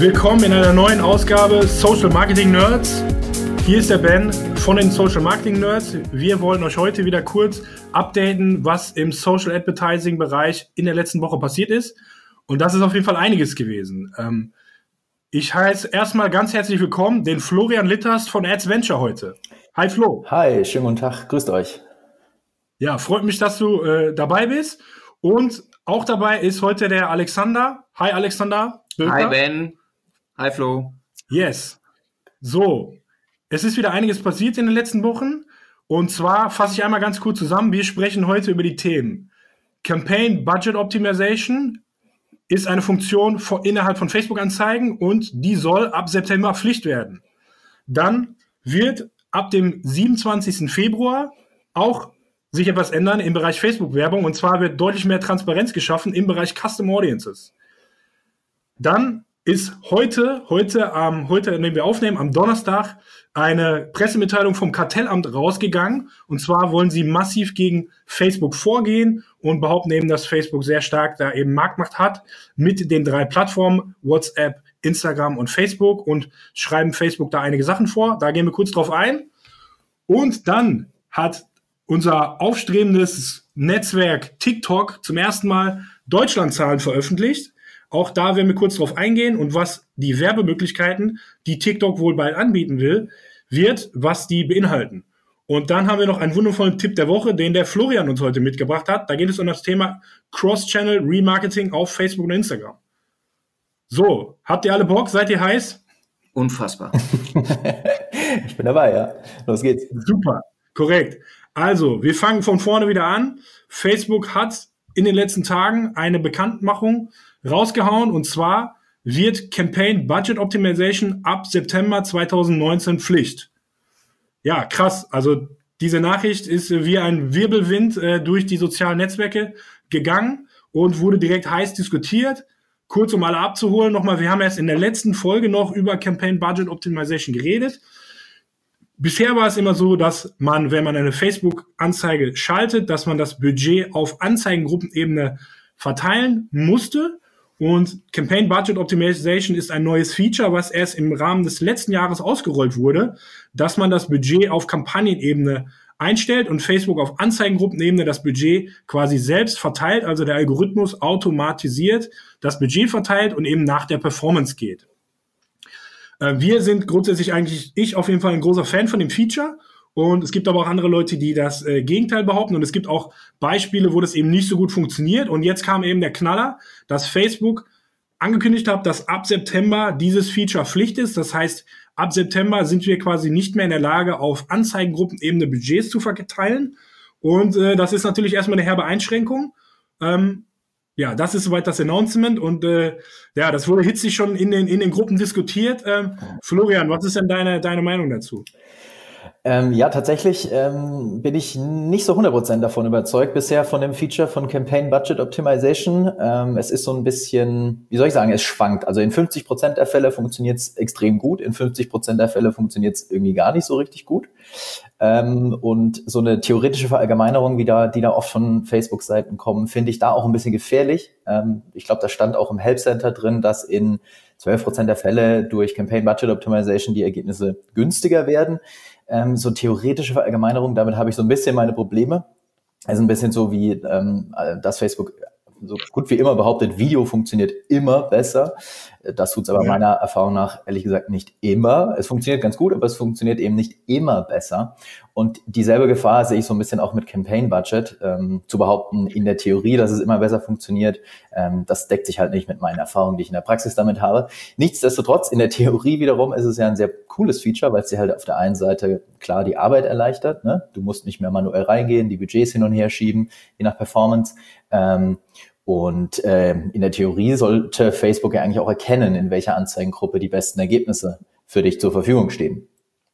Willkommen in einer neuen Ausgabe Social Marketing Nerds. Hier ist der Ben von den Social Marketing Nerds. Wir wollen euch heute wieder kurz updaten, was im Social Advertising Bereich in der letzten Woche passiert ist. Und das ist auf jeden Fall einiges gewesen. Ich heiße erstmal ganz herzlich willkommen den Florian Litterst von Ads Venture heute. Hi Flo. Hi, schönen guten Tag, grüßt euch. Ja, freut mich, dass du dabei bist. Und auch dabei ist heute der Alexander. Hi Alexander. Bilder. Hi Ben. Hi Flo. Yes. So, es ist wieder einiges passiert in den letzten Wochen. Und zwar fasse ich einmal ganz kurz zusammen. Wir sprechen heute über die Themen. Campaign Budget Optimization ist eine Funktion innerhalb von Facebook-Anzeigen und die soll ab September Pflicht werden. Dann wird ab dem 27. Februar auch sich etwas ändern im Bereich Facebook-Werbung, und zwar wird deutlich mehr Transparenz geschaffen im Bereich Custom Audiences. Dann ist heute, an dem wir aufnehmen, am Donnerstag, eine Pressemitteilung vom Kartellamt rausgegangen, und zwar wollen sie massiv gegen Facebook vorgehen und behaupten eben, dass Facebook sehr stark da eben Marktmacht hat mit den 3 Plattformen WhatsApp, Instagram und Facebook, und schreiben Facebook da einige Sachen vor. Da gehen wir kurz drauf ein. Und dann hat unser aufstrebendes Netzwerk TikTok zum ersten Mal Deutschlandzahlen veröffentlicht. Auch da werden wir kurz drauf eingehen und was die Werbemöglichkeiten, die TikTok wohl bald anbieten wird, was die beinhalten. Und dann haben wir noch einen wundervollen Tipp der Woche, den der Florian uns heute mitgebracht hat. Da geht es um das Thema Cross-Channel Remarketing auf Facebook und Instagram. So, habt ihr alle Bock? Seid ihr heiß? Unfassbar. Ich bin dabei, ja. Los geht's. Super, korrekt. Also, wir fangen von vorne wieder an. Facebook hat in den letzten Tagen eine Bekanntmachung rausgehauen, und zwar wird Campaign Budget Optimization ab September 2019 Pflicht. Ja, krass. Also diese Nachricht ist wie ein Wirbelwind durch die sozialen Netzwerke gegangen und wurde direkt heiß diskutiert. Kurz, um alle abzuholen, nochmal, wir haben erst in der letzten Folge noch über Campaign Budget Optimization geredet. Bisher war es immer so, dass man, wenn man eine Facebook-Anzeige schaltet, dass man das Budget auf Anzeigengruppenebene verteilen musste. Und Campaign Budget Optimization ist ein neues Feature, was erst im Rahmen des letzten Jahres ausgerollt wurde, dass man das Budget auf Kampagnenebene einstellt und Facebook auf Anzeigengruppenebene das Budget quasi selbst verteilt, also der Algorithmus automatisiert das Budget verteilt und eben nach der Performance geht. Wir sind grundsätzlich ich auf jeden Fall ein großer Fan von dem Feature, und es gibt aber auch andere Leute, die das Gegenteil behaupten, und es gibt auch Beispiele, wo das eben nicht so gut funktioniert, und jetzt kam eben der Knaller, dass Facebook angekündigt hat, dass ab September dieses Feature Pflicht ist. Das heißt, ab September sind wir quasi nicht mehr in der Lage, auf Anzeigengruppenebene Budgets zu verteilen, und das ist natürlich erstmal eine herbe Einschränkung. Ja, das ist soweit das Announcement, und das wurde hitzig schon in den Gruppen diskutiert. Florian, was ist denn deine Meinung dazu? Ja, tatsächlich bin ich nicht so 100% davon überzeugt bisher von dem Feature von Campaign Budget Optimization. Es ist so ein bisschen, wie soll ich sagen, es schwankt. Also in 50% der Fälle funktioniert es extrem gut, in 50% der Fälle funktioniert es irgendwie gar nicht so richtig gut. Und so eine theoretische Verallgemeinerung, die da oft von Facebook-Seiten kommen, finde ich da auch ein bisschen gefährlich. Ich glaube, da stand auch im Help Center drin, dass in 12% der Fälle durch Campaign Budget Optimization die Ergebnisse günstiger werden. So theoretische Verallgemeinerung, damit habe ich so ein bisschen meine Probleme. Also ein bisschen so wie, dass Facebook so gut wie immer behauptet, Video funktioniert immer besser. Das tut es aber meiner Erfahrung nach ehrlich gesagt nicht immer. Es funktioniert ganz gut, aber es funktioniert eben nicht immer besser. Und dieselbe Gefahr sehe ich so ein bisschen auch mit Campaign Budget. Zu behaupten in der Theorie, dass es immer besser funktioniert, das deckt sich halt nicht mit meinen Erfahrungen, die ich in der Praxis damit habe. Nichtsdestotrotz, in der Theorie wiederum ist es ja ein sehr cooles Feature, weil es dir halt auf der einen Seite klar die Arbeit erleichtert, ne? Du musst nicht mehr manuell reingehen, die Budgets hin und her schieben, je nach Performance. Und in der Theorie sollte Facebook ja eigentlich auch erkennen, in welcher Anzeigengruppe die besten Ergebnisse für dich zur Verfügung stehen.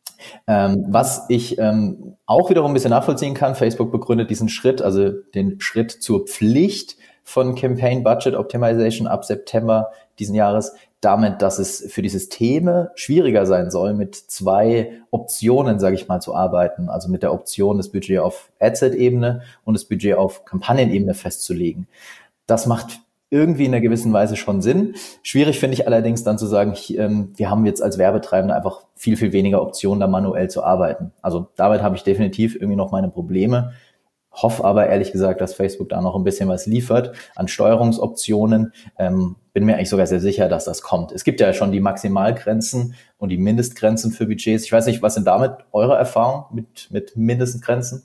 Was ich auch wiederum ein bisschen nachvollziehen kann, Facebook begründet diesen Schritt, also den Schritt zur Pflicht von Campaign Budget Optimization ab September diesen Jahres, damit, dass es für die Systeme schwieriger sein soll, mit 2 Optionen, sage ich mal, zu arbeiten. Also mit der Option, das Budget auf Adset-Ebene und das Budget auf Kampagnenebene festzulegen. Das macht irgendwie in einer gewissen Weise schon Sinn. Schwierig finde ich allerdings dann zu sagen, wir haben jetzt als Werbetreibende einfach viel, viel weniger Optionen, da manuell zu arbeiten. Also damit habe ich definitiv irgendwie noch meine Probleme. Hoffe aber ehrlich gesagt, dass Facebook da noch ein bisschen was liefert an Steuerungsoptionen. Bin mir eigentlich sogar sehr sicher, dass das kommt. Es gibt ja schon die Maximalgrenzen und die Mindestgrenzen für Budgets. Ich weiß nicht, was sind damit eure Erfahrungen mit Mindestgrenzen?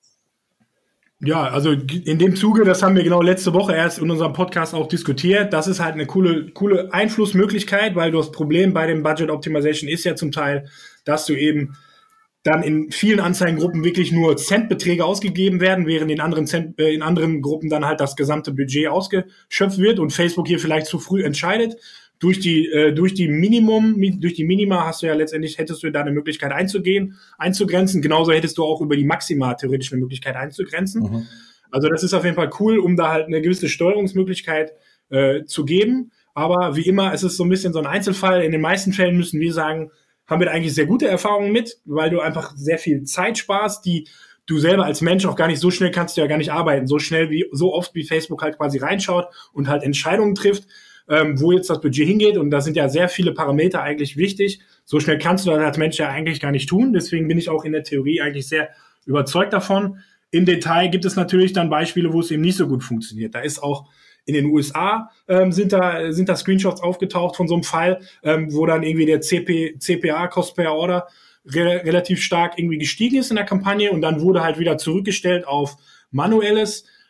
Ja, also in dem Zuge, das haben wir genau letzte Woche erst in unserem Podcast auch diskutiert. Das ist halt eine coole Einflussmöglichkeit, weil das Problem bei dem Budget Optimization ist ja zum Teil, dass du eben dann in vielen Anzeigengruppen wirklich nur Centbeträge ausgegeben werden, während in anderen Gruppen dann halt das gesamte Budget ausgeschöpft wird und Facebook hier vielleicht zu früh entscheidet. Durch die Minima hättest du da eine Möglichkeit einzugrenzen. Genauso hättest du auch über die Maxima theoretisch eine Möglichkeit einzugrenzen. Mhm. Also das ist auf jeden Fall cool, um da halt eine gewisse Steuerungsmöglichkeit zu geben. Aber wie immer, es ist so ein bisschen so ein Einzelfall. In den meisten Fällen müssen wir sagen, haben wir da eigentlich sehr gute Erfahrungen mit, weil du einfach sehr viel Zeit sparst, die du selber als Mensch auch gar nicht so schnell kannst du ja gar nicht arbeiten. So oft wie Facebook halt quasi reinschaut und halt Entscheidungen trifft, wo jetzt das Budget hingeht. Und da sind ja sehr viele Parameter eigentlich wichtig. So schnell kannst du das als Mensch ja eigentlich gar nicht tun. Deswegen bin ich auch in der Theorie eigentlich sehr überzeugt davon. Im Detail gibt es natürlich dann Beispiele, wo es eben nicht so gut funktioniert. Da ist auch in den USA sind da Screenshots aufgetaucht von so einem Fall, wo dann irgendwie der CPA, Cost per Order, relativ stark irgendwie gestiegen ist in der Kampagne und dann wurde halt wieder zurückgestellt auf manuelle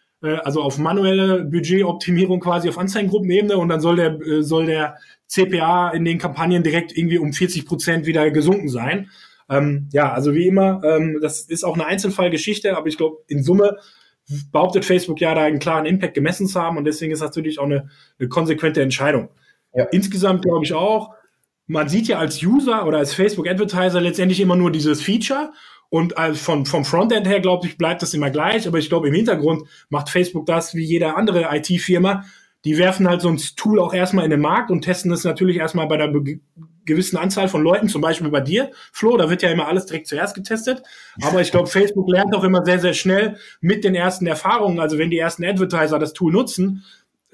Budgetoptimierung quasi auf Anzeigengruppenebene und dann soll der CPA in den Kampagnen direkt irgendwie um 40% wieder gesunken sein. Also wie immer, das ist auch eine Einzelfallgeschichte, aber ich glaube, in Summe behauptet Facebook ja da einen klaren Impact gemessen zu haben und deswegen ist das natürlich auch eine konsequente Entscheidung. Ja. Insgesamt glaube ich auch, man sieht ja als User oder als Facebook-Advertiser letztendlich immer nur dieses Feature und vom Frontend her, glaube ich, bleibt das immer gleich, aber ich glaube, im Hintergrund macht Facebook das wie jede andere IT-Firma. Die werfen halt so ein Tool auch erstmal in den Markt und testen das natürlich erstmal bei einer gewissen Anzahl von Leuten, zum Beispiel bei dir, Flo, da wird ja immer alles direkt zuerst getestet. Aber ich glaube, Facebook lernt auch immer sehr, sehr schnell mit den ersten Erfahrungen. Also wenn die ersten Advertiser das Tool nutzen,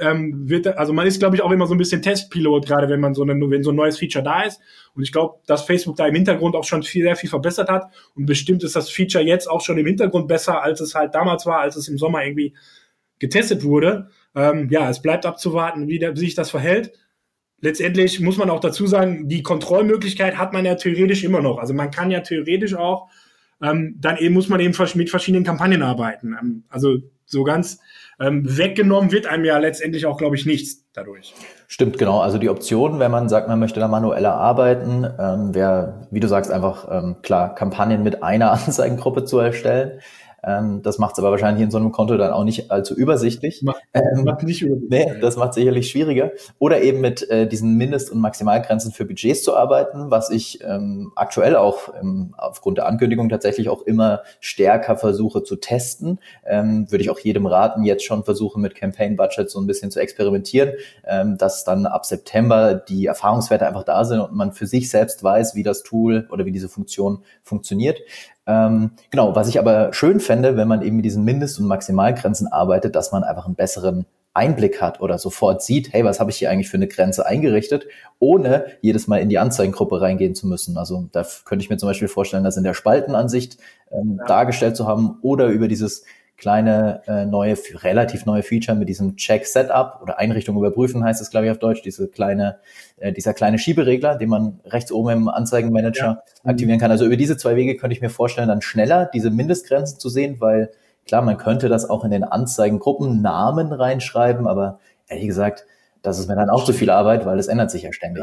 man ist, glaube ich, auch immer so ein bisschen Testpilot, gerade wenn so ein neues Feature da ist. Und ich glaube, dass Facebook da im Hintergrund auch schon sehr viel verbessert hat. Und bestimmt ist das Feature jetzt auch schon im Hintergrund besser, als es halt damals war, als es im Sommer irgendwie getestet wurde. Es bleibt abzuwarten, wie sich das verhält. Letztendlich muss man auch dazu sagen, die Kontrollmöglichkeit hat man ja theoretisch immer noch. Also man kann ja theoretisch auch, muss man eben mit verschiedenen Kampagnen arbeiten. Also so ganz weggenommen wird einem ja letztendlich auch, glaube ich, nichts dadurch. Stimmt, genau. Also die Option, wenn man sagt, man möchte da manueller arbeiten, wäre, wie du sagst, einfach klar, Kampagnen mit einer Anzeigengruppe zu erstellen. Das macht es aber wahrscheinlich in so einem Konto dann auch nicht allzu übersichtlich. Macht nicht übersichtlich. Nee, das macht sicherlich schwieriger. Oder eben mit diesen Mindest- und Maximalgrenzen für Budgets zu arbeiten, was ich aktuell auch aufgrund der Ankündigung tatsächlich auch immer stärker versuche zu testen. Würde ich auch jedem raten, jetzt schon versuchen mit Campaign Budget so ein bisschen zu experimentieren, dass dann ab September die Erfahrungswerte einfach da sind und man für sich selbst weiß, wie das Tool oder wie diese Funktion funktioniert. Genau, was ich aber schön fände, wenn man eben mit diesen Mindest- und Maximalgrenzen arbeitet, dass man einfach einen besseren Einblick hat oder sofort sieht, hey, was habe ich hier eigentlich für eine Grenze eingerichtet, ohne jedes Mal in die Anzeigengruppe reingehen zu müssen. Also da könnte ich mir zum Beispiel vorstellen, das in der Spaltenansicht dargestellt zu haben oder über dieses kleine relativ neue Feature mit diesem Check-Setup oder Einrichtung überprüfen heißt es, glaube ich, auf Deutsch, dieser kleine Schieberegler, den man rechts oben im Anzeigenmanager aktivieren kann. Also über diese zwei Wege könnte ich mir vorstellen, dann schneller diese Mindestgrenzen zu sehen, weil klar, man könnte das auch in den Anzeigengruppen Namen reinschreiben, aber ehrlich gesagt, das ist mir dann auch zu viel Arbeit, weil es ändert sich ja ständig.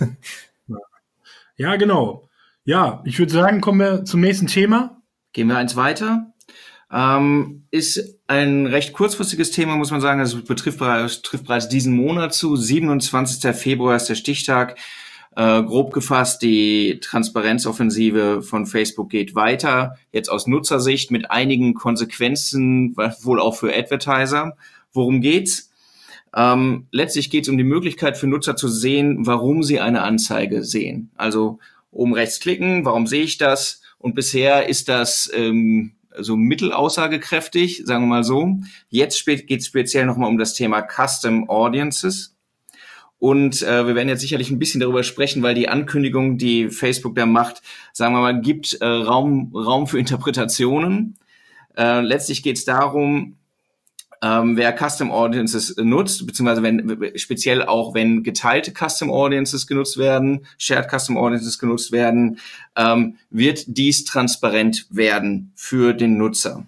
Ja, genau. Ja, ich würde sagen, kommen wir zum nächsten Thema. Gehen wir eins weiter. Ist ein recht kurzfristiges Thema, muss man sagen. Das trifft bereits diesen Monat zu. 27. Februar ist der Stichtag. Grob gefasst, die Transparenzoffensive von Facebook geht weiter. Jetzt aus Nutzersicht mit einigen Konsequenzen, wohl auch für Advertiser. Worum geht's? Letztlich geht's um die Möglichkeit für Nutzer zu sehen, warum sie eine Anzeige sehen. Also oben rechts klicken, warum sehe ich das? Und bisher ist das so mittelaussagekräftig, sagen wir mal so. Jetzt geht es speziell nochmal um das Thema Custom Audiences. Und wir werden jetzt sicherlich ein bisschen darüber sprechen, weil die Ankündigung, die Facebook da macht, sagen wir mal, gibt Raum für Interpretationen. Letztlich geht es darum, wer Custom Audiences nutzt, beziehungsweise speziell auch wenn geteilte Custom Audiences genutzt werden, Shared Custom Audiences genutzt werden, wird dies transparent werden für den Nutzer.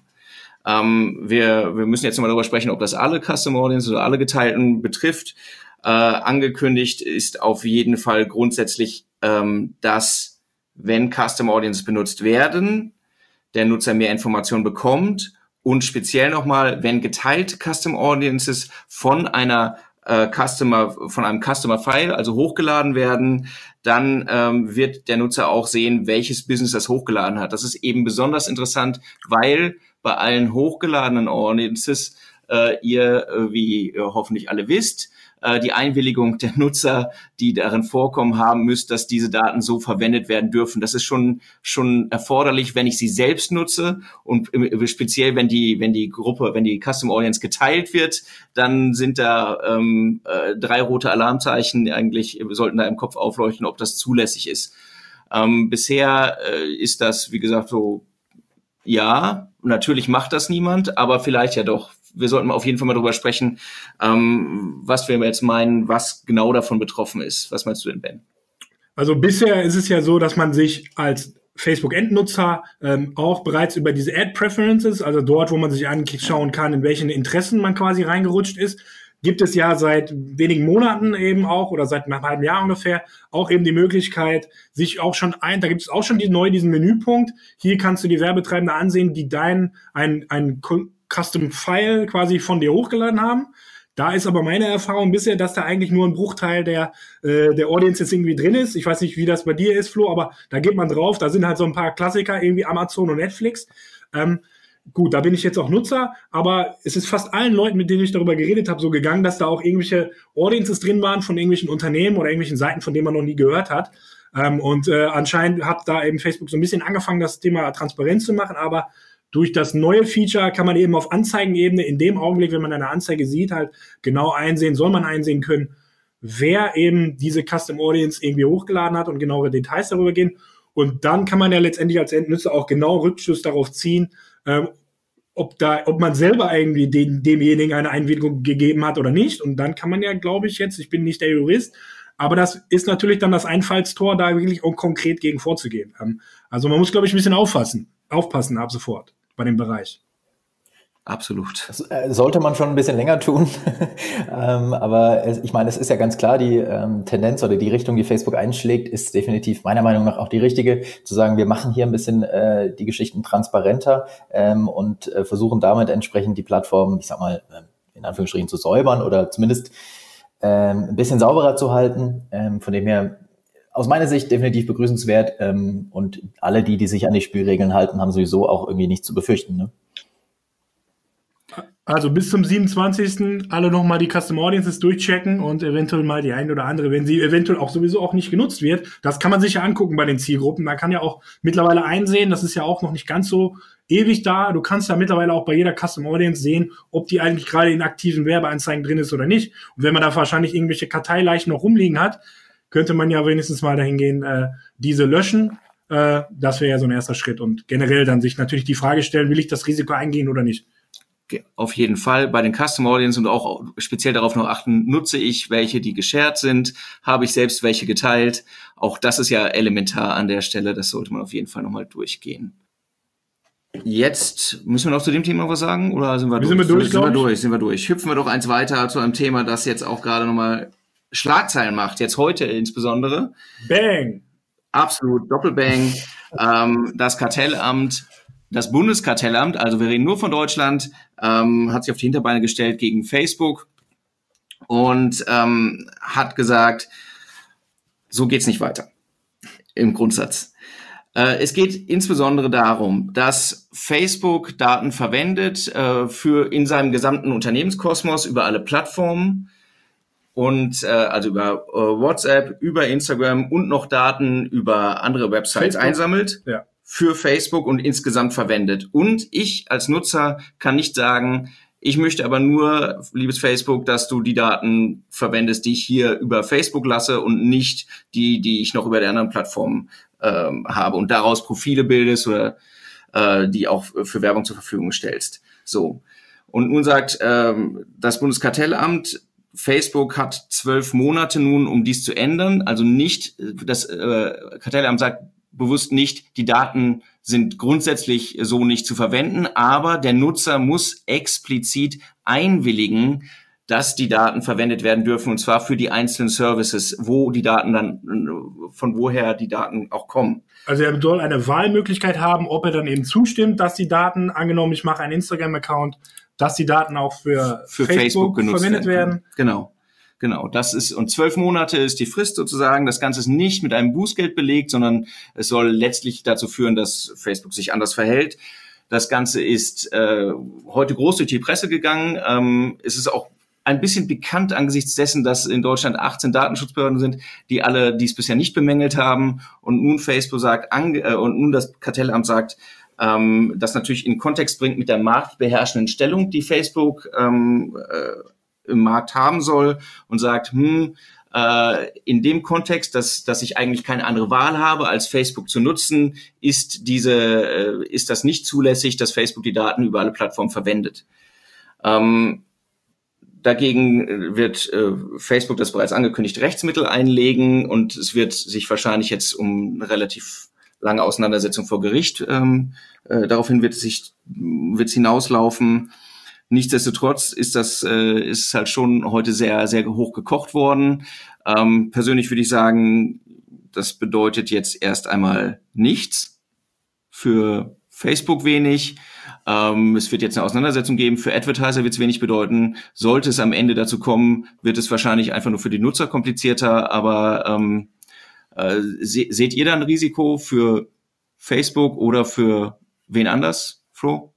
Wir müssen jetzt mal darüber sprechen, ob das alle Custom Audiences oder alle geteilten betrifft. Angekündigt ist auf jeden Fall grundsätzlich, dass wenn Custom Audiences benutzt werden, der Nutzer mehr Informationen bekommt. Und speziell nochmal, wenn geteilte Custom Audiences von einem Customer File, also hochgeladen werden, dann wird der Nutzer auch sehen, welches Business das hochgeladen hat. Das ist eben besonders interessant, weil bei allen hochgeladenen Audiences ihr, wie ihr hoffentlich alle wisst, die Einwilligung der Nutzer, die darin vorkommen haben müsst, dass diese Daten so verwendet werden dürfen. Das ist schon erforderlich, wenn ich sie selbst nutze und speziell wenn die Custom Audience geteilt wird, dann sind da 3 rote Alarmzeichen eigentlich sollten da im Kopf aufleuchten, ob das zulässig ist. Bisher ist das, wie gesagt, so, ja, natürlich macht das niemand, aber vielleicht ja doch. Wir sollten auf jeden Fall mal drüber sprechen, was wir jetzt meinen, was genau davon betroffen ist. Was meinst du denn, Ben? Also bisher ist es ja so, dass man sich als Facebook-Endnutzer auch bereits über diese Ad-Preferences, also dort, wo man sich anschauen kann, in welchen Interessen man quasi reingerutscht ist, gibt es ja seit wenigen Monaten eben auch oder seit einem halben Jahr ungefähr auch eben die Möglichkeit, sich auch schon da gibt es auch schon diesen Menüpunkt. Hier kannst du die Werbetreibende ansehen, die ein Custom File quasi von dir hochgeladen haben. Da ist aber meine Erfahrung bisher, dass da eigentlich nur ein Bruchteil der Audience jetzt irgendwie drin ist. Ich weiß nicht, wie das bei dir ist, Flo, aber da geht man drauf. Da sind halt so ein paar Klassiker, irgendwie Amazon und Netflix. Gut, da bin ich jetzt auch Nutzer, aber es ist fast allen Leuten, mit denen ich darüber geredet habe, so gegangen, dass da auch irgendwelche Audiences drin waren von irgendwelchen Unternehmen oder irgendwelchen Seiten, von denen man noch nie gehört hat. Anscheinend hat da eben Facebook so ein bisschen angefangen, das Thema Transparenz zu machen, aber durch das neue Feature kann man eben auf Anzeigenebene in dem Augenblick, wenn man eine Anzeige sieht, halt genau soll man einsehen können, wer eben diese Custom Audience irgendwie hochgeladen hat und genauere Details darüber gehen. Und dann kann man ja letztendlich als Endnutzer auch genau Rückschluss darauf ziehen, ob man selber irgendwie demjenigen eine Einwilligung gegeben hat oder nicht. Und dann kann man ja, glaube ich jetzt, ich bin nicht der Jurist, aber das ist natürlich dann das Einfallstor, da wirklich auch konkret gegen vorzugehen. Also man muss, glaube ich, ein bisschen aufpassen ab sofort bei dem Bereich. Absolut. Das sollte man schon ein bisschen länger tun. Aber ich meine, es ist ja ganz klar, die Tendenz oder die Richtung, die Facebook einschlägt, ist definitiv meiner Meinung nach auch die richtige, zu sagen, wir machen hier ein bisschen die Geschichten transparenter und versuchen damit entsprechend die Plattform, ich sag mal, in Anführungsstrichen zu säubern oder zumindest ein bisschen sauberer zu halten. Von dem her aus meiner Sicht definitiv begrüßenswert und alle, die sich an die Spielregeln halten, haben sowieso auch irgendwie nichts zu befürchten, ne? Also bis zum 27. alle nochmal die Custom Audiences durchchecken und eventuell mal die eine oder andere, wenn sie eventuell auch sowieso auch nicht genutzt wird. Das kann man sich ja angucken bei den Zielgruppen. Man kann ja auch mittlerweile einsehen, das ist ja auch noch nicht ganz so ewig da. Du kannst ja mittlerweile auch bei jeder Custom Audience sehen, ob die eigentlich gerade in aktiven Werbeanzeigen drin ist oder nicht. Und wenn man da wahrscheinlich irgendwelche Karteileichen noch rumliegen hat, könnte man ja wenigstens mal dahin gehen, diese löschen. Das wäre ja so ein erster Schritt. Und generell dann sich natürlich die Frage stellen, will ich das Risiko eingehen oder nicht? Auf jeden Fall bei den Custom Audience und auch speziell darauf noch achten, nutze ich welche, die geshared sind, habe ich selbst welche geteilt. Auch das ist ja elementar an der Stelle, das sollte man auf jeden Fall nochmal durchgehen. Jetzt müssen wir noch zu dem Thema was sagen oder sind wir durch? Sind wir durch. Hüpfen wir doch eins weiter zu einem Thema, das jetzt auch gerade nochmal Schlagzeilen macht, jetzt heute insbesondere. Bang! Absolut, Doppelbang. Das Bundeskartellamt, also wir reden nur von Deutschland, hat sich auf die Hinterbeine gestellt gegen Facebook und hat gesagt, so geht's nicht weiter im Grundsatz. Es geht insbesondere darum, dass Facebook Daten verwendet in seinem gesamten Unternehmenskosmos über alle Plattformen und also über WhatsApp, über Instagram und noch Daten über andere Websites Facebook. einsammelt. Ja. für Facebook und insgesamt verwendet. Und ich als Nutzer kann nicht sagen, ich möchte aber nur, liebes Facebook, dass du die Daten verwendest, die ich hier über Facebook lasse und nicht die ich noch über die anderen Plattformen habe und daraus Profile bildest oder die auch für Werbung zur Verfügung stellst. So. Und nun sagt das Bundeskartellamt, Facebook hat 12 Monate nun, um dies zu ändern. Also nicht, das Kartellamt sagt bewusst nicht, die Daten sind grundsätzlich so nicht zu verwenden, aber der Nutzer muss explizit einwilligen, dass die Daten verwendet werden dürfen, und zwar für die einzelnen Services, wo die Daten dann, von woher die Daten auch kommen. Also er soll eine Wahlmöglichkeit haben, ob er dann eben zustimmt, dass die Daten, angenommen, ich mache einen Instagram-Account, dass die Daten auch für Facebook genutzt verwendet werden. Genau, das ist, und 12 Monate ist die Frist sozusagen. Das Ganze ist nicht mit einem Bußgeld belegt, sondern es soll letztlich dazu führen, dass Facebook sich anders verhält. Das Ganze ist heute groß durch die Presse gegangen. Es ist auch ein bisschen bekannt angesichts dessen, dass in Deutschland 18 Datenschutzbehörden sind, die alle dies bisher nicht bemängelt haben. Und nun Facebook sagt, und nun das Kartellamt sagt, das natürlich in Kontext bringt mit der marktbeherrschenden Stellung, die Facebook im Markt haben soll, und sagt, in dem Kontext, dass ich eigentlich keine andere Wahl habe, als Facebook zu nutzen, ist das nicht zulässig, dass Facebook die Daten über alle Plattformen verwendet. Dagegen wird Facebook, das bereits angekündigt, Rechtsmittel einlegen, und es wird sich wahrscheinlich jetzt um eine relativ lange Auseinandersetzung vor Gericht, daraufhin wird es hinauslaufen. Nichtsdestotrotz ist halt schon heute sehr, sehr hoch gekocht worden. Persönlich würde ich sagen, das bedeutet jetzt erst einmal nichts. Für Facebook wenig. Es wird jetzt eine Auseinandersetzung geben. Für Advertiser wird es wenig bedeuten. Sollte es am Ende dazu kommen, wird es wahrscheinlich einfach nur für die Nutzer komplizierter. Aber seht ihr da ein Risiko für Facebook oder für wen anders, Flo?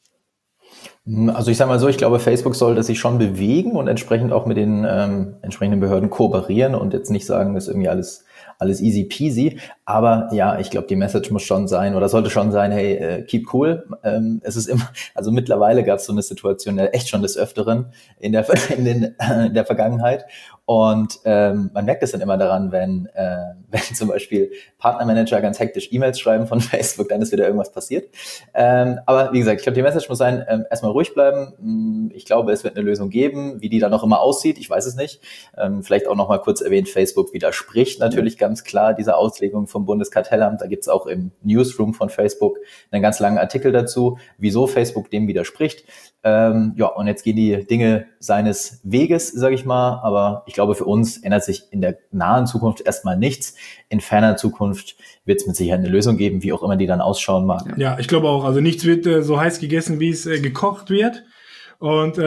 Also ich sage mal so, ich glaube, Facebook sollte sich schon bewegen und entsprechend auch mit den entsprechenden Behörden kooperieren und jetzt nicht sagen, das ist irgendwie alles easy peasy. Aber ja, ich glaube, die Message muss schon sein oder sollte schon sein, hey, keep cool. Es ist immer, also mittlerweile gab es so eine Situation echt schon des Öfteren in der Vergangenheit. Und man merkt es dann immer daran, wenn zum Beispiel Partnermanager ganz hektisch E-Mails schreiben von Facebook, dann ist wieder irgendwas passiert. Aber wie gesagt, ich glaube, die Message muss sein, erstmal ruhig bleiben. Ich glaube, es wird eine Lösung geben. Wie die dann noch immer aussieht, ich weiß es nicht. Vielleicht auch noch mal kurz erwähnt, Facebook widerspricht natürlich ganz klar dieser Auslegung vom Bundeskartellamt. Da gibt es auch im Newsroom von Facebook einen ganz langen Artikel dazu, wieso Facebook dem widerspricht. Ja, und jetzt gehen die Dinge seines Weges, sage ich mal. Aber ich glaube, für uns ändert sich in der nahen Zukunft erstmal nichts. In ferner Zukunft wird es mit Sicherheit eine Lösung geben, wie auch immer die dann ausschauen mag. Ja, ich glaube auch. Also nichts wird so heiß gegessen, wie es gekocht wird. Und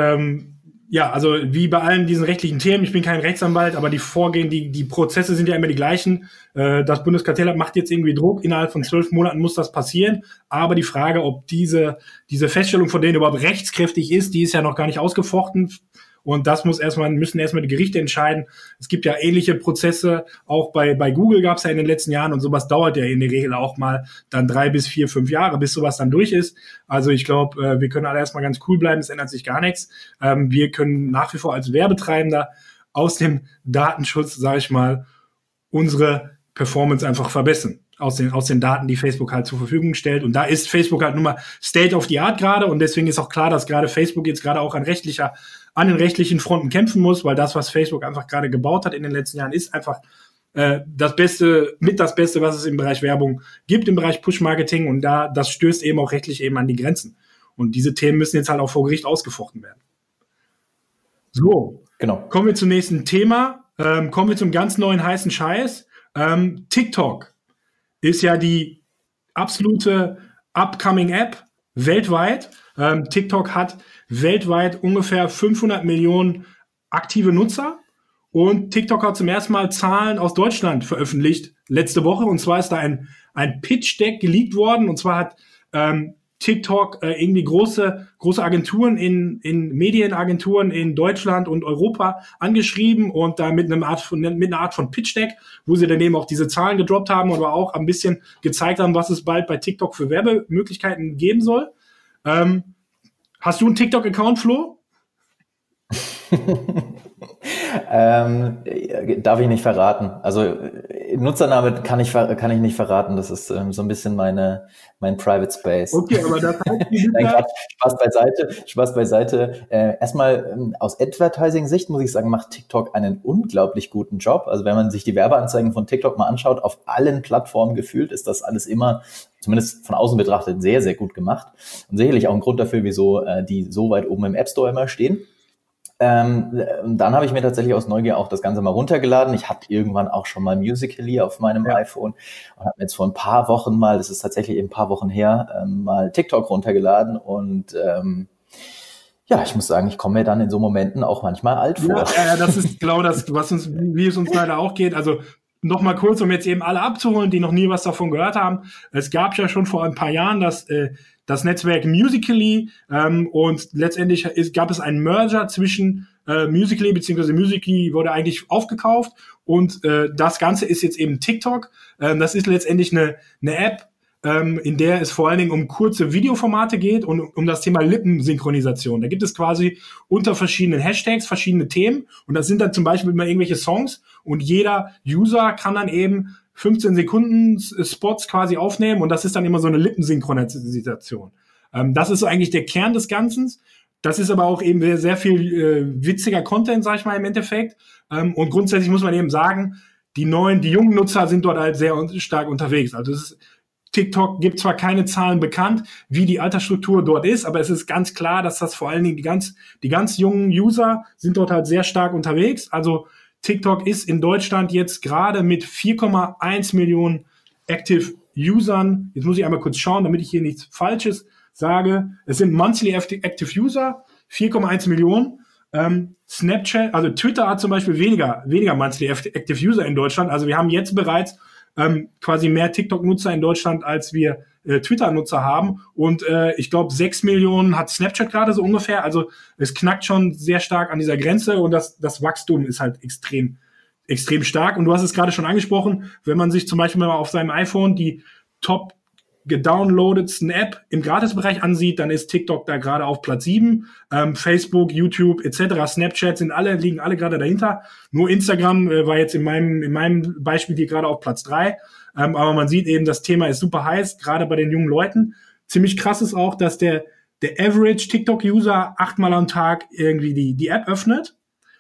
ja, also wie bei allen diesen rechtlichen Themen, ich bin kein Rechtsanwalt, aber die Prozesse sind ja immer die gleichen. Das Bundeskartellamt macht jetzt irgendwie Druck, innerhalb von 12 Monaten muss das passieren. Aber die Frage, ob diese Feststellung von denen überhaupt rechtskräftig ist, die ist ja noch gar nicht ausgefochten. Und das müssen erstmal die Gerichte entscheiden. Es gibt ja ähnliche Prozesse, auch bei Google gab es ja in den letzten Jahren, und sowas dauert ja in der Regel auch mal dann 3 bis 4, 5 Jahre, bis sowas dann durch ist. Also ich glaube, wir können alle erstmal ganz cool bleiben, es ändert sich gar nichts. Wir können nach wie vor als Werbetreibender aus dem Datenschutz, sage ich mal, unsere Performance einfach verbessern. Aus den Daten, die Facebook halt zur Verfügung stellt. Und da ist Facebook halt nun mal State of the Art gerade. Und deswegen ist auch klar, dass gerade Facebook jetzt gerade auch an den rechtlichen Fronten kämpfen muss, weil das, was Facebook einfach gerade gebaut hat in den letzten Jahren, ist einfach das Beste, was es im Bereich Werbung gibt, im Bereich Push-Marketing. Und das stößt eben auch rechtlich eben an die Grenzen. Und diese Themen müssen jetzt halt auch vor Gericht ausgefochten werden. So, genau. Kommen wir zum nächsten Thema. Kommen wir zum ganz neuen heißen Scheiß. TikTok ist ja die absolute upcoming App weltweit. TikTok hat weltweit ungefähr 500 Millionen aktive Nutzer. Und TikTok hat zum ersten Mal Zahlen aus Deutschland veröffentlicht letzte Woche. Und zwar ist da ein Pitch-Deck geleakt worden. Und zwar hat TikTok irgendwie große Agenturen in Medienagenturen in Deutschland und Europa angeschrieben und da mit einer Art von Pitch Deck, wo sie dann eben auch diese Zahlen gedroppt haben, aber auch ein bisschen gezeigt haben, was es bald bei TikTok für Werbemöglichkeiten geben soll. Hast du einen TikTok-Account, Flo? Darf ich nicht verraten. Also Nutzername kann ich nicht verraten. Das ist so ein bisschen mein Private Space. Okay, aber das heißt, Nein, Spaß beiseite. Erstmal aus Advertising-Sicht muss ich sagen, macht TikTok einen unglaublich guten Job. Also wenn man sich die Werbeanzeigen von TikTok mal anschaut, auf allen Plattformen gefühlt, ist das alles immer, zumindest von außen betrachtet, sehr, sehr gut gemacht. Und sicherlich auch ein Grund dafür, wieso die so weit oben im App Store immer stehen. Und dann habe ich mir tatsächlich aus Neugier auch das Ganze mal runtergeladen. Ich hatte irgendwann auch schon mal Musical.ly auf meinem iPhone und habe mir jetzt vor ein paar Wochen mal, das ist tatsächlich eben ein paar Wochen her, mal TikTok runtergeladen und ja, ich muss sagen, ich komme mir dann in so Momenten auch manchmal alt vor. Ja, das ist genau das, wie es uns leider auch geht. Also noch mal kurz, um jetzt eben alle abzuholen, die noch nie was davon gehört haben. Es gab ja schon vor ein paar Jahren das Netzwerk Musical.ly und letztendlich gab es einen Merger zwischen Musical.ly, beziehungsweise Musical.ly wurde eigentlich aufgekauft und das Ganze ist jetzt eben TikTok. Das ist letztendlich eine App, in der es vor allen Dingen um kurze Videoformate geht und um das Thema Lippensynchronisation. Da gibt es quasi unter verschiedenen Hashtags verschiedene Themen und das sind dann zum Beispiel immer irgendwelche Songs und jeder User kann dann eben 15 Sekunden Spots quasi aufnehmen und das ist dann immer so eine Lippensynchronisation. Das ist so eigentlich der Kern des Ganzen. Das ist aber auch eben sehr viel witziger Content, sag ich mal, im Endeffekt. Und grundsätzlich muss man eben sagen, die jungen Nutzer sind dort halt sehr stark unterwegs. Also TikTok gibt zwar keine Zahlen bekannt, wie die Altersstruktur dort ist, aber es ist ganz klar, dass das vor allen Dingen die ganz jungen User sind dort halt sehr stark unterwegs. Also TikTok ist in Deutschland jetzt gerade mit 4,1 Millionen Active Usern. Jetzt muss ich einmal kurz schauen, damit ich hier nichts Falsches sage. Es sind Monthly Active User, 4,1 Millionen. Snapchat, also Twitter hat zum Beispiel weniger Monthly Active User in Deutschland. Also wir haben jetzt bereits quasi mehr TikTok-Nutzer in Deutschland, als wir Twitter-Nutzer haben. Und ich glaube, 6 Millionen hat Snapchat gerade so ungefähr. Also es knackt schon sehr stark an dieser Grenze und das Wachstum ist halt extrem stark. Und du hast es gerade schon angesprochen, wenn man sich zum Beispiel mal auf seinem iPhone die top gedownloadetsten App im Gratisbereich ansieht, dann ist TikTok da gerade auf Platz 7. Facebook, YouTube etc., Snapchat liegen alle gerade dahinter. Nur Instagram war jetzt in meinem Beispiel hier gerade auf Platz 3. Aber man sieht eben, das Thema ist super heiß, gerade bei den jungen Leuten. Ziemlich krass ist auch, dass der Average TikTok-User 8-mal am Tag irgendwie die App öffnet.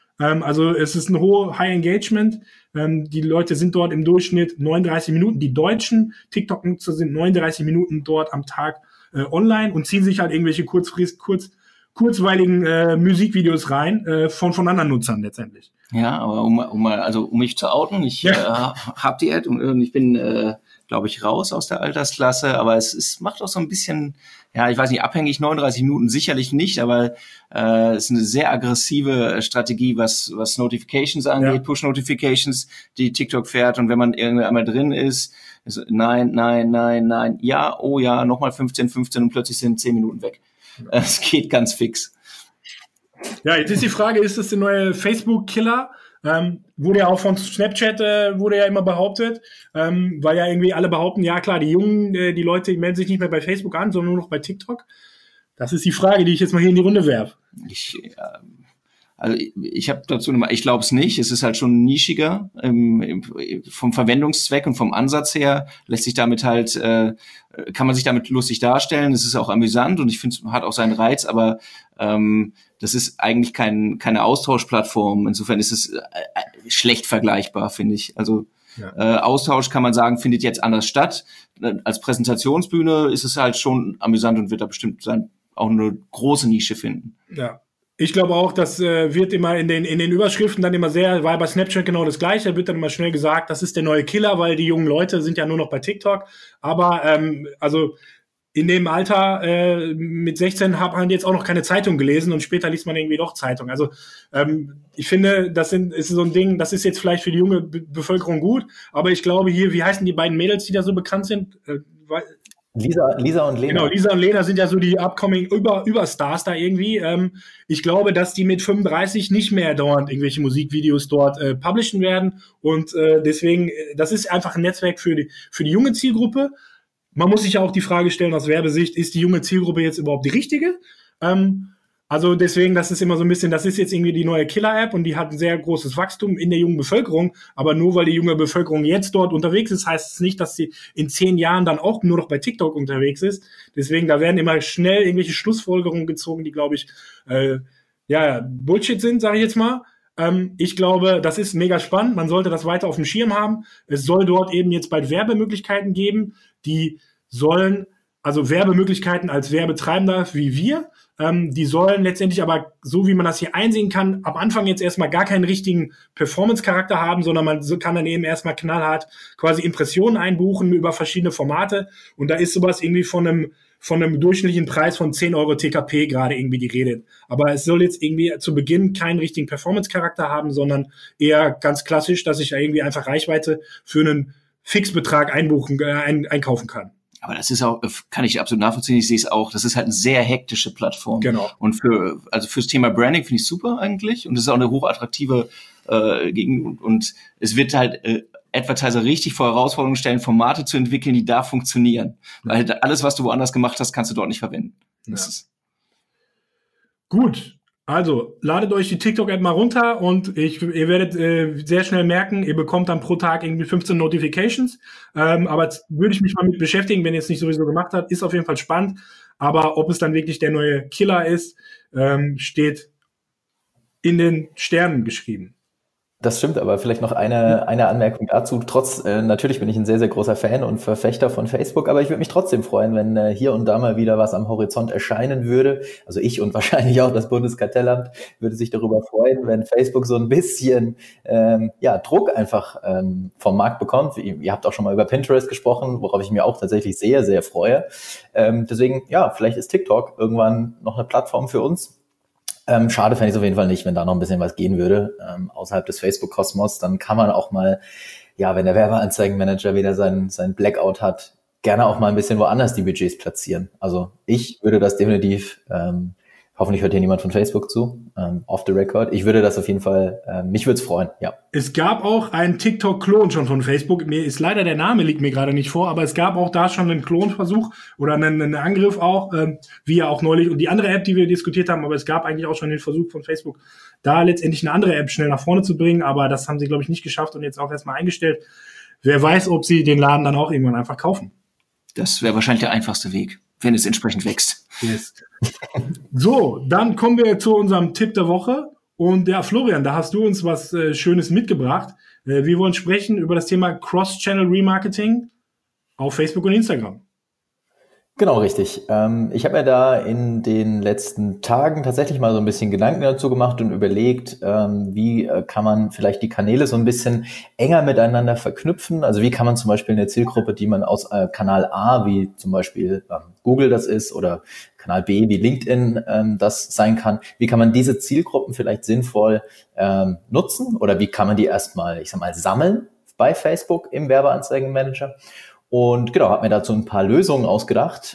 Also es ist ein High Engagement. Die Leute sind dort im Durchschnitt 39 Minuten. Die deutschen TikTok-Nutzer sind 39 Minuten dort am Tag online und ziehen sich halt irgendwelche kurzweiligen Musikvideos rein von anderen Nutzern letztendlich. Ja, aber um mich zu outen, ich habe die Ad und ich bin, glaube ich, raus aus der Altersklasse, aber es macht auch so ein bisschen, ja, ich weiß nicht, abhängig 39 Minuten sicherlich nicht, aber es ist eine sehr aggressive Strategie, was Notifications angeht, Push-Notifications, die TikTok fährt und wenn man irgendwie einmal drin ist nein, ja, oh ja, nochmal 15 und plötzlich sind 10 Minuten weg. Es geht ganz fix. Ja, jetzt ist die Frage, ist das der neue Facebook-Killer? Wurde ja auch von Snapchat wurde ja immer behauptet, weil ja irgendwie alle behaupten, ja klar, die Leute, die melden sich nicht mehr bei Facebook an, sondern nur noch bei TikTok. Das ist die Frage, die ich jetzt mal hier in die Runde werfe. Ich habe dazu ich glaube es nicht. Es ist halt schon nischiger vom Verwendungszweck und vom Ansatz her lässt sich damit halt kann man sich damit lustig darstellen. Es ist auch amüsant und ich finde es hat auch seinen Reiz, aber das ist eigentlich keine Austauschplattform. Insofern ist es schlecht vergleichbar, finde ich. Also Austausch kann man sagen, findet jetzt anders statt. Als Präsentationsbühne ist es halt schon amüsant und wird da bestimmt auch eine große Nische finden. Ja. Ich glaube auch, das wird immer in den Überschriften dann immer war bei Snapchat genau das Gleiche, da wird dann immer schnell gesagt, das ist der neue Killer, weil die jungen Leute sind ja nur noch bei TikTok. Aber also in dem Alter mit 16 hat man jetzt auch noch keine Zeitung gelesen und später liest man irgendwie doch Zeitung. Also ich finde, ist so ein Ding, das ist jetzt vielleicht für die junge Bevölkerung gut, aber ich glaube hier, wie heißen die beiden Mädels, die da so bekannt sind? Lisa und Lena. Genau, Lisa und Lena sind ja so die upcoming Überstars da irgendwie. Ich glaube, dass die mit 35 nicht mehr dauernd irgendwelche Musikvideos dort publishen werden. Und deswegen, das ist einfach ein Netzwerk für die junge Zielgruppe. Man muss sich ja auch die Frage stellen aus Werbesicht, ist die junge Zielgruppe jetzt überhaupt die richtige? Also deswegen, das ist immer so ein bisschen, das ist jetzt irgendwie die neue Killer-App und die hat ein sehr großes Wachstum in der jungen Bevölkerung. Aber nur weil die junge Bevölkerung jetzt dort unterwegs ist, heißt es nicht, dass sie in 10 Jahren dann auch nur noch bei TikTok unterwegs ist. Deswegen, da werden immer schnell irgendwelche Schlussfolgerungen gezogen, die, glaube ich, Bullshit sind, sage ich jetzt mal. Ich glaube, das ist mega spannend. Man sollte das weiter auf dem Schirm haben. Es soll dort eben jetzt bald Werbemöglichkeiten geben, die sollen, also Werbemöglichkeiten als Werbetreibender wie wir, die sollen letztendlich aber, so wie man das hier einsehen kann, am Anfang jetzt erstmal gar keinen richtigen Performance-Charakter haben, sondern man kann dann eben erstmal knallhart quasi Impressionen einbuchen über verschiedene Formate. Und da ist sowas irgendwie von einem durchschnittlichen Preis von 10 Euro TKP gerade irgendwie die Rede. Aber es soll jetzt irgendwie zu Beginn keinen richtigen Performance-Charakter haben, sondern eher ganz klassisch, dass ich da irgendwie einfach Reichweite für einen Fixbetrag einkaufen kann. Aber das ist auch, kann ich absolut nachvollziehen. Ich sehe es auch. Das ist halt eine sehr hektische Plattform. Genau. Und fürs Thema Branding finde ich super eigentlich. Und es ist auch eine hochattraktive Gegend. Und es wird halt Advertiser richtig vor Herausforderungen stellen, Formate zu entwickeln, die da funktionieren. Weil alles, was du woanders gemacht hast, kannst du dort nicht verwenden. Das ist gut. Also, ladet euch die TikTok-App mal runter und ihr werdet sehr schnell merken, ihr bekommt dann pro Tag irgendwie 15 Notifications. Aber jetzt würde ich mich mal mit beschäftigen, wenn ihr es nicht sowieso gemacht habt. Ist auf jeden Fall spannend. Aber ob es dann wirklich der neue Killer ist, steht in den Sternen geschrieben. Das stimmt, aber vielleicht noch eine Anmerkung dazu. Natürlich bin ich ein sehr, sehr großer Fan und Verfechter von Facebook, aber ich würde mich trotzdem freuen, wenn hier und da mal wieder was am Horizont erscheinen würde. Also ich und wahrscheinlich auch das Bundeskartellamt würde sich darüber freuen, wenn Facebook so ein bisschen Druck einfach vom Markt bekommt. Ihr habt auch schon mal über Pinterest gesprochen, worauf ich mir auch tatsächlich sehr, sehr freue. Deswegen, vielleicht ist TikTok irgendwann noch eine Plattform für uns. Schade fände ich es auf jeden Fall nicht, wenn da noch ein bisschen was gehen würde, außerhalb des Facebook-Kosmos. Dann kann man auch mal, wenn der Werbeanzeigenmanager wieder sein Blackout hat, gerne auch mal ein bisschen woanders die Budgets platzieren. Also ich würde das definitiv, hoffentlich hört hier niemand von Facebook zu, off the record. Ich würde das auf jeden Fall, mich würde es freuen, ja. Es gab auch einen TikTok-Klon schon von Facebook. Mir ist leider der Name liegt mir gerade nicht vor, aber es gab auch da schon einen Klonversuch oder einen Angriff auch, wie ja auch neulich und die andere App, die wir diskutiert haben, aber es gab eigentlich auch schon den Versuch von Facebook, da letztendlich eine andere App schnell nach vorne zu bringen, aber das haben sie, glaube ich, nicht geschafft und jetzt auch erstmal eingestellt. Wer weiß, ob sie den Laden dann auch irgendwann einfach kaufen. Das wäre wahrscheinlich der einfachste Weg, wenn es entsprechend wächst. Yes. So, dann kommen wir zu unserem Tipp der Woche. Und ja, Florian, da hast du uns was Schönes mitgebracht. Wir wollen sprechen über das Thema Cross-Channel Remarketing auf Facebook und Instagram. Genau, richtig. Ich habe mir da in den letzten Tagen tatsächlich mal so ein bisschen Gedanken dazu gemacht und überlegt, wie kann man vielleicht die Kanäle so ein bisschen enger miteinander verknüpfen. Also wie kann man zum Beispiel eine Zielgruppe, die man aus Kanal A, wie zum Beispiel Google das ist, oder Kanal B, wie LinkedIn das sein kann, wie kann man diese Zielgruppen vielleicht sinnvoll nutzen oder wie kann man die erstmal, sammeln bei Facebook im Werbeanzeigenmanager? Und genau, habe mir dazu ein paar Lösungen ausgedacht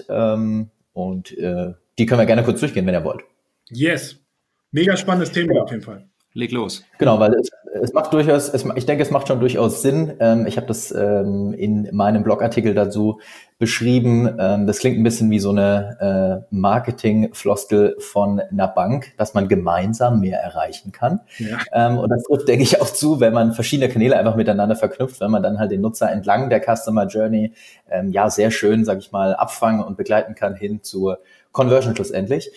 und die können wir gerne kurz durchgehen, wenn ihr wollt. Yes, mega spannendes Thema auf jeden Fall. Leg los. Genau, weil es macht durchaus, ich denke, es macht schon durchaus Sinn. Ich habe das in meinem Blogartikel dazu beschrieben. Das klingt ein bisschen wie so eine Marketing-Floskel von einer Bank, dass man gemeinsam mehr erreichen kann. Ja. Und das trifft, denke ich, auch zu, wenn man verschiedene Kanäle einfach miteinander verknüpft, wenn man dann halt den Nutzer entlang der Customer Journey sehr schön, sag ich mal, abfangen und begleiten kann hin zur Conversion schlussendlich.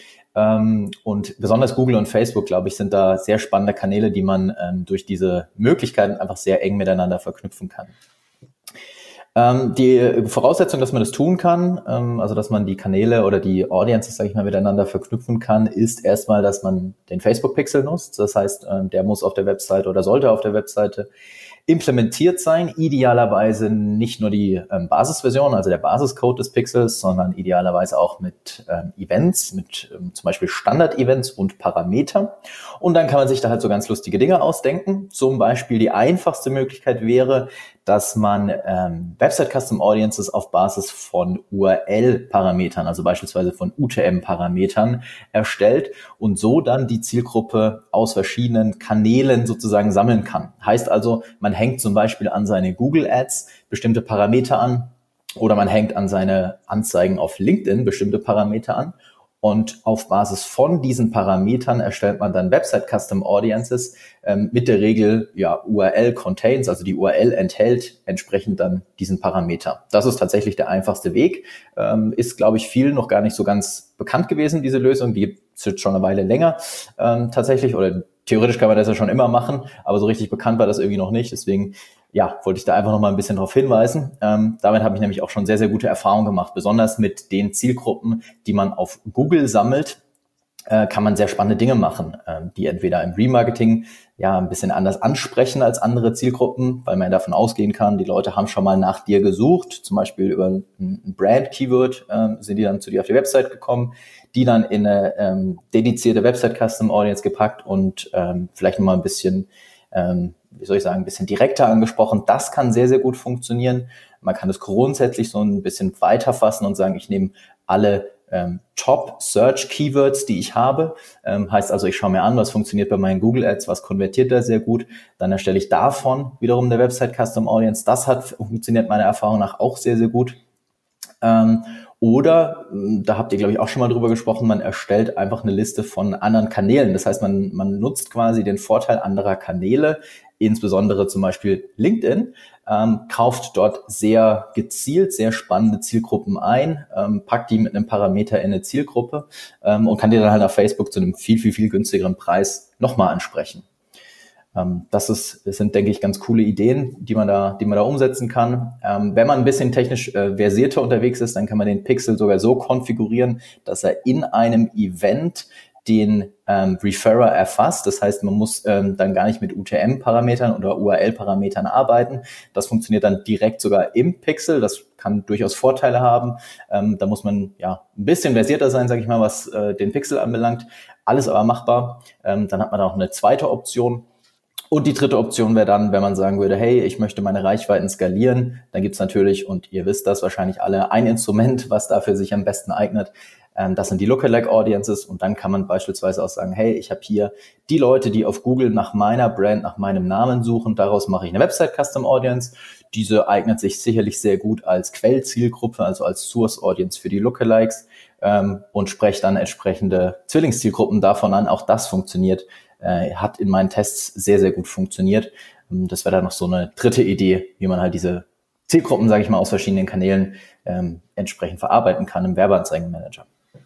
Und besonders Google und Facebook, glaube ich, sind da sehr spannende Kanäle, die man durch diese Möglichkeiten einfach sehr eng miteinander verknüpfen kann. Die Voraussetzung, dass man das tun kann, also dass man die Kanäle oder die Audiences, sage ich mal, miteinander verknüpfen kann, ist erstmal, dass man den Facebook-Pixel nutzt. Das heißt, der muss auf der Webseite oder sollte auf der Webseite implementiert sein, idealerweise nicht nur die Basisversion, also der Basiscode des Pixels, sondern idealerweise auch mit Events, mit zum Beispiel Standard-Events und Parametern. Und dann kann man sich da halt so ganz lustige Dinge ausdenken. Zum Beispiel die einfachste Möglichkeit wäre, dass man Website Custom Audiences auf Basis von URL-Parametern, also beispielsweise von UTM-Parametern erstellt und so dann die Zielgruppe aus verschiedenen Kanälen sozusagen sammeln kann. Heißt also, man hängt zum Beispiel an seine Google Ads bestimmte Parameter an oder man hängt an seine Anzeigen auf LinkedIn bestimmte Parameter an. Und auf Basis von diesen Parametern erstellt man dann Website Custom Audiences mit der Regel URL contains, also die URL enthält entsprechend dann diesen Parameter. Das ist tatsächlich der einfachste Weg. Ist, glaube ich, vielen noch gar nicht so ganz bekannt gewesen, diese Lösung. Die gibt es jetzt schon eine Weile länger tatsächlich, oder theoretisch kann man das ja schon immer machen, aber so richtig bekannt war das irgendwie noch nicht. Deswegen wollte ich da einfach noch mal ein bisschen darauf hinweisen. Damit habe ich nämlich auch schon sehr, sehr gute Erfahrungen gemacht. Besonders mit den Zielgruppen, die man auf Google sammelt, kann man sehr spannende Dinge machen, die entweder im Remarketing ein bisschen anders ansprechen als andere Zielgruppen, weil man davon ausgehen kann, die Leute haben schon mal nach dir gesucht, zum Beispiel über ein Brand-Keyword sind die dann zu dir auf die Website gekommen, die dann in eine dedizierte Website-Custom-Audience gepackt und vielleicht nochmal ein bisschen ein bisschen direkter angesprochen. Das kann sehr, sehr gut funktionieren. Man kann es grundsätzlich so ein bisschen weiterfassen und sagen, ich nehme alle Top-Search-Keywords, die ich habe. Heißt also, ich schaue mir an, was funktioniert bei meinen Google Ads, was konvertiert da sehr gut. Dann erstelle ich davon wiederum eine Website Custom Audience. Das funktioniert meiner Erfahrung nach auch sehr, sehr gut. Oder, da habt ihr, glaube ich, auch schon mal drüber gesprochen, man erstellt einfach eine Liste von anderen Kanälen. Das heißt, man nutzt quasi den Vorteil anderer Kanäle, insbesondere zum Beispiel LinkedIn, kauft dort sehr gezielt, sehr spannende Zielgruppen ein, packt die mit einem Parameter in eine Zielgruppe und kann die dann halt auf Facebook zu einem viel, viel, viel günstigeren Preis nochmal ansprechen. Das sind, denke ich, ganz coole Ideen, die man da umsetzen kann. Wenn man ein bisschen technisch versierter unterwegs ist, dann kann man den Pixel sogar so konfigurieren, dass er in einem Event den Referrer erfasst. Das heißt, man muss dann gar nicht mit UTM-Parametern oder URL-Parametern arbeiten. Das funktioniert dann direkt sogar im Pixel. Das kann durchaus Vorteile haben. Da muss man ein bisschen versierter sein, sage ich mal, was den Pixel anbelangt. Alles aber machbar. Dann hat man auch eine zweite Option. Und die dritte Option wäre dann, wenn man sagen würde, hey, ich möchte meine Reichweiten skalieren, dann gibt's natürlich, und ihr wisst das wahrscheinlich alle, ein Instrument, was dafür sich am besten eignet. Das sind die Lookalike Audiences und dann kann man beispielsweise auch sagen, hey, ich habe hier die Leute, die auf Google nach meiner Brand, nach meinem Namen suchen, daraus mache ich eine Website Custom Audience. Diese eignet sich sicherlich sehr gut als Quellzielgruppe, also als Source Audience für die Lookalikes und spreche dann entsprechende Zwillingszielgruppen davon an. Auch das funktioniert. Hat in meinen Tests sehr, sehr gut funktioniert. Das wäre dann noch so eine dritte Idee, wie man halt diese Zielgruppen, sage ich mal, aus verschiedenen Kanälen entsprechend verarbeiten kann im Werbeanzeigenmanager.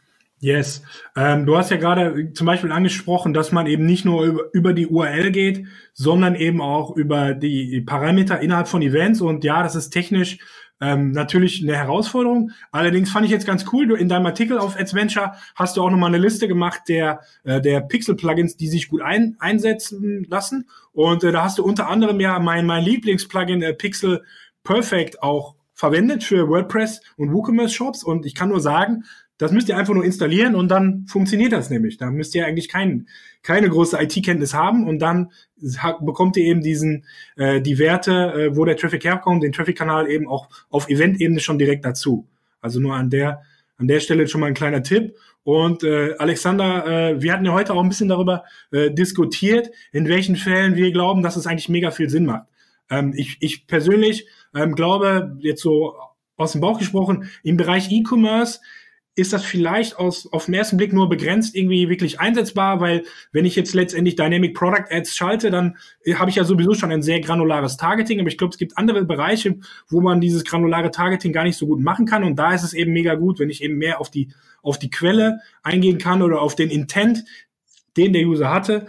Yes. Du hast ja gerade zum Beispiel angesprochen, dass man eben nicht nur über die URL geht, sondern eben auch über die Parameter innerhalb von Events. Und ja, das ist technisch natürlich eine Herausforderung. Allerdings fand ich jetzt ganz cool, du in deinem Artikel auf Adventure hast du auch nochmal eine Liste gemacht der Pixel-Plugins, die sich gut einsetzen lassen. Und da hast du unter anderem ja mein Lieblings-Plugin Pixel Perfect auch verwendet für WordPress und WooCommerce-Shops. Und ich kann nur sagen, das müsst ihr einfach nur installieren und dann funktioniert das nämlich. Da müsst ihr eigentlich keine große IT-Kenntnis haben und dann bekommt ihr eben die Werte, wo der Traffic herkommt, den Traffic-Kanal eben auch auf Event-Ebene schon direkt dazu. Also nur an der Stelle schon mal ein kleiner Tipp. Und Alexander, wir hatten ja heute auch ein bisschen darüber diskutiert, in welchen Fällen wir glauben, dass es eigentlich mega viel Sinn macht. Ich persönlich glaube, jetzt so aus dem Bauch gesprochen, im Bereich E-Commerce ist das vielleicht auf den ersten Blick nur begrenzt irgendwie wirklich einsetzbar, weil wenn ich jetzt letztendlich Dynamic Product Ads schalte, dann habe ich ja sowieso schon ein sehr granulares Targeting, aber ich glaube, es gibt andere Bereiche, wo man dieses granulare Targeting gar nicht so gut machen kann und da ist es eben mega gut, wenn ich eben mehr auf die Quelle eingehen kann oder auf den Intent, den der User hatte,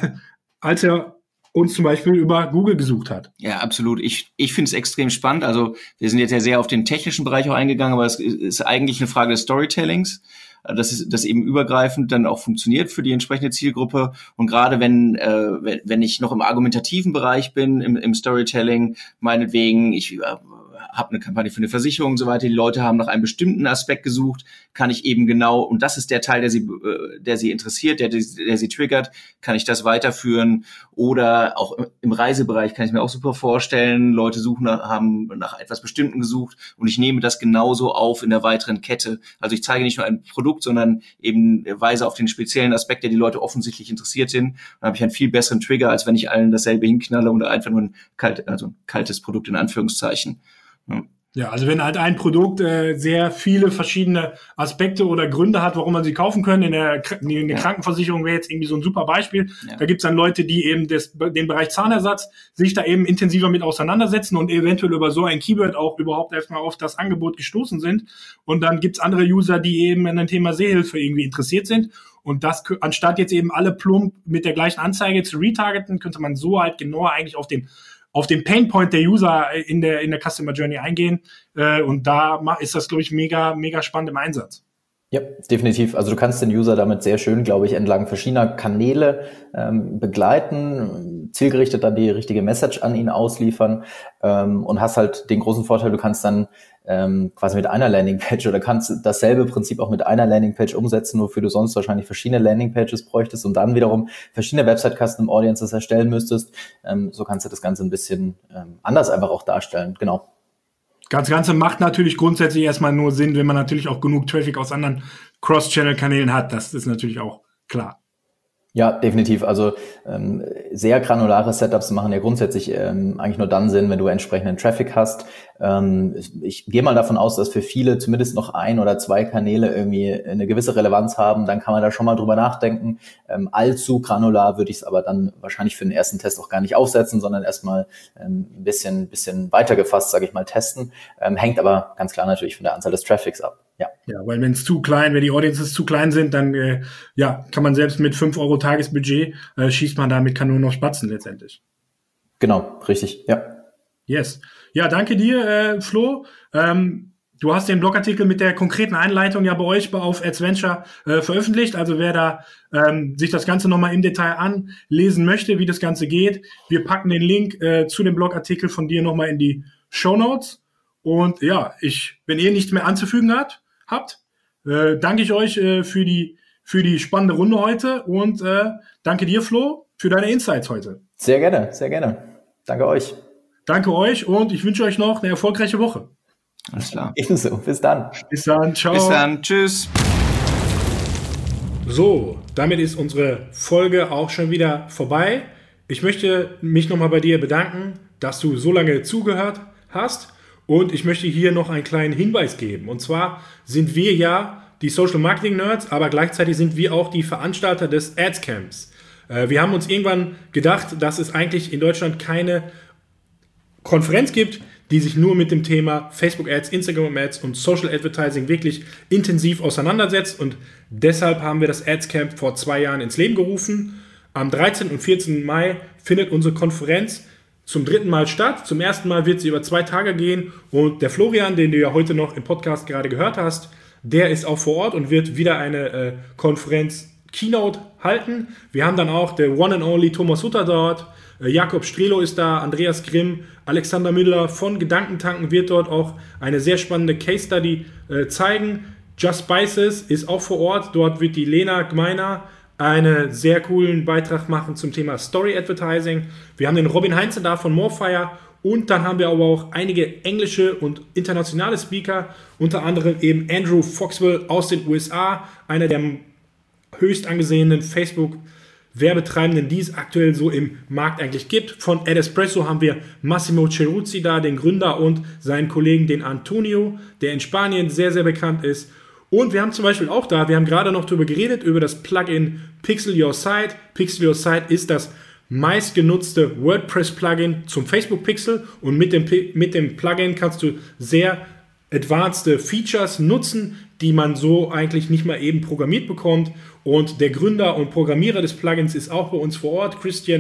als er uns zum Beispiel über Google gesucht hat. Ja, absolut. Ich finde es extrem spannend. Also wir sind jetzt ja sehr auf den technischen Bereich auch eingegangen, aber es ist eigentlich eine Frage des Storytellings. dass das eben übergreifend dann auch funktioniert für die entsprechende Zielgruppe. Und gerade wenn ich noch im argumentativen Bereich bin, im Storytelling, meinetwegen, ich habe eine Kampagne für eine Versicherung und so weiter, die Leute haben nach einem bestimmten Aspekt gesucht, kann ich eben genau, und das ist der Teil, der sie interessiert, der sie triggert, kann ich das weiterführen. Oder auch im Reisebereich kann ich mir auch super vorstellen, Leute haben nach etwas Bestimmten gesucht und ich nehme das genauso auf in der weiteren Kette. Also ich zeige nicht nur ein Produkt, sondern eben weise auf den speziellen Aspekt, der die Leute offensichtlich interessiert sind. Dann habe ich einen viel besseren Trigger, als wenn ich allen dasselbe hinknalle oder einfach nur ein kaltes Produkt in Anführungszeichen. Ja, also wenn halt ein Produkt sehr viele verschiedene Aspekte oder Gründe hat, warum man sie kaufen kann, in der Krankenversicherung wäre jetzt irgendwie so ein super Beispiel. Ja. Da gibt's dann Leute, die eben den Bereich Zahnersatz sich da eben intensiver mit auseinandersetzen und eventuell über so ein Keyword auch überhaupt erstmal auf das Angebot gestoßen sind. Und dann gibt's andere User, die eben an dem Thema Sehhilfe irgendwie interessiert sind. Und das, anstatt jetzt eben alle plump mit der gleichen Anzeige zu retargeten, könnte man so halt genauer eigentlich auf den Painpoint der User in der Customer Journey eingehen. Und da ist das, glaube ich, mega, mega spannend im Einsatz. Ja, definitiv. Also du kannst den User damit sehr schön, glaube ich, entlang verschiedener Kanäle begleiten, zielgerichtet dann die richtige Message an ihn ausliefern und hast halt den großen Vorteil, du kannst dann quasi mit einer Landingpage oder kannst dasselbe Prinzip auch mit einer Landingpage umsetzen, wofür du sonst wahrscheinlich verschiedene Landingpages bräuchtest und dann wiederum verschiedene Website-Custom Audiences erstellen müsstest. So kannst du das Ganze ein bisschen anders einfach auch darstellen. Genau. Das Ganze macht natürlich grundsätzlich erstmal nur Sinn, wenn man natürlich auch genug Traffic aus anderen Cross-Channel-Kanälen hat. Das ist natürlich auch klar. Ja, definitiv. Also sehr granulare Setups machen ja grundsätzlich eigentlich nur dann Sinn, wenn du entsprechenden Traffic hast. Ich gehe mal davon aus, dass für viele zumindest noch 1 oder 2 Kanäle irgendwie eine gewisse Relevanz haben. Dann kann man da schon mal drüber nachdenken. Allzu granular würde ich es aber dann wahrscheinlich für den ersten Test auch gar nicht aufsetzen, sondern erstmal ein bisschen weiter gefasst, sage ich mal, testen. Hängt aber ganz klar natürlich von der Anzahl des Traffics ab. Ja, weil wenn die Audiences zu klein sind, dann kann man selbst mit 5 € Tagesbudget schießt man damit Kanonen auf Spatzen letztendlich. Genau, richtig, ja. Yes. Ja, danke dir, Flo. Du hast den Blogartikel mit der konkreten Einleitung ja bei euch auf AdsVenture veröffentlicht. Also wer da sich das Ganze nochmal im Detail anlesen möchte, wie das Ganze geht, wir packen den Link zu dem Blogartikel von dir nochmal in die Shownotes. Und ja, wenn ihr nichts mehr anzufügen habt, danke ich euch für die spannende Runde heute und danke dir, Flo, für deine Insights heute. Sehr gerne, sehr gerne. Danke euch. Danke euch und ich wünsche euch noch eine erfolgreiche Woche. Alles klar. Ebenso. Bis dann. Bis dann. Ciao. Bis dann. Tschüss. So, damit ist unsere Folge auch schon wieder vorbei. Ich möchte mich nochmal bei dir bedanken, dass du so lange zugehört hast. Und ich möchte hier noch einen kleinen Hinweis geben. Und zwar sind wir ja die Social Marketing Nerds, aber gleichzeitig sind wir auch die Veranstalter des Ads Camps. Wir haben uns irgendwann gedacht, dass es eigentlich in Deutschland keine Konferenz gibt, die sich nur mit dem Thema Facebook Ads, Instagram Ads und Social Advertising wirklich intensiv auseinandersetzt. Und deshalb haben wir das Ads Camp vor 2 Jahren ins Leben gerufen. Am 13. und 14. Mai findet unsere Konferenz zum 3. Mal statt. Zum ersten Mal wird sie über 2 Tage gehen und der Florian, den du ja heute noch im Podcast gerade gehört hast, der ist auch vor Ort und wird wieder eine Konferenz-Keynote halten. Wir haben dann auch der One and Only Thomas Hutter dort, Jakob Strelo ist da, Andreas Grimm, Alexander Müller von Gedankentanken wird dort auch eine sehr spannende Case Study zeigen. Just Spices ist auch vor Ort, dort wird die Lena Gmeiner einen sehr coolen Beitrag machen zum Thema Story Advertising. Wir haben den Robin Heinze da von Morefire und dann haben wir aber auch einige englische und internationale Speaker, unter anderem eben Andrew Foxwell aus den USA, einer der höchst angesehenen Facebook-Werbetreibenden, die es aktuell so im Markt eigentlich gibt. Von Adespresso haben wir Massimo Ceruzzi da, den Gründer und seinen Kollegen, den Antonio, der in Spanien sehr, sehr bekannt ist. Und wir haben zum Beispiel auch da, wir haben gerade noch darüber geredet, über das Plugin Pixel Your Site. Pixel Your Site ist das meistgenutzte WordPress-Plugin zum Facebook-Pixel und mit dem Plugin kannst du sehr advanced Features nutzen, die man so eigentlich nicht mal eben programmiert bekommt. Und der Gründer und Programmierer des Plugins ist auch bei uns vor Ort, Christian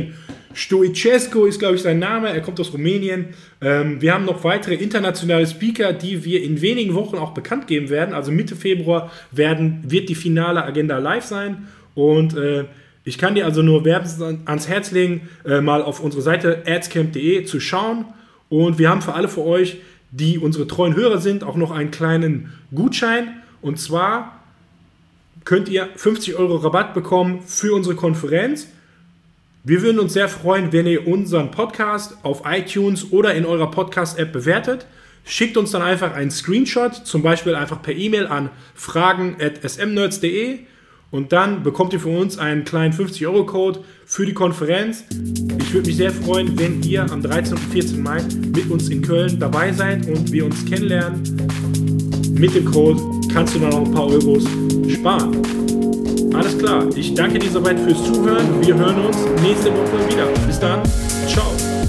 Stoicescu ist, glaube ich, sein Name. Er kommt aus Rumänien. Wir haben noch weitere internationale Speaker, die wir in wenigen Wochen auch bekannt geben werden. Also Mitte Februar wird die finale Agenda live sein. Und ich kann dir also nur wärmstens ans Herz legen, mal auf unsere Seite adscamp.de zu schauen. Und wir haben für alle von euch, die unsere treuen Hörer sind, auch noch einen kleinen Gutschein. Und zwar könnt ihr 50 € Rabatt bekommen für unsere Konferenz. Wir würden uns sehr freuen, wenn ihr unseren Podcast auf iTunes oder in eurer Podcast-App bewertet. Schickt uns dann einfach einen Screenshot, zum Beispiel einfach per E-Mail an fragen@smnerds.de und dann bekommt ihr von uns einen kleinen 50-Euro-Code für die Konferenz. Ich würde mich sehr freuen, wenn ihr am 13. und 14. Mai mit uns in Köln dabei seid und wir uns kennenlernen. Mit dem Code kannst du dann noch ein paar Euros sparen. Alles klar, ich danke dir soweit fürs Zuhören. Wir hören uns nächste Woche wieder. Bis dann, ciao.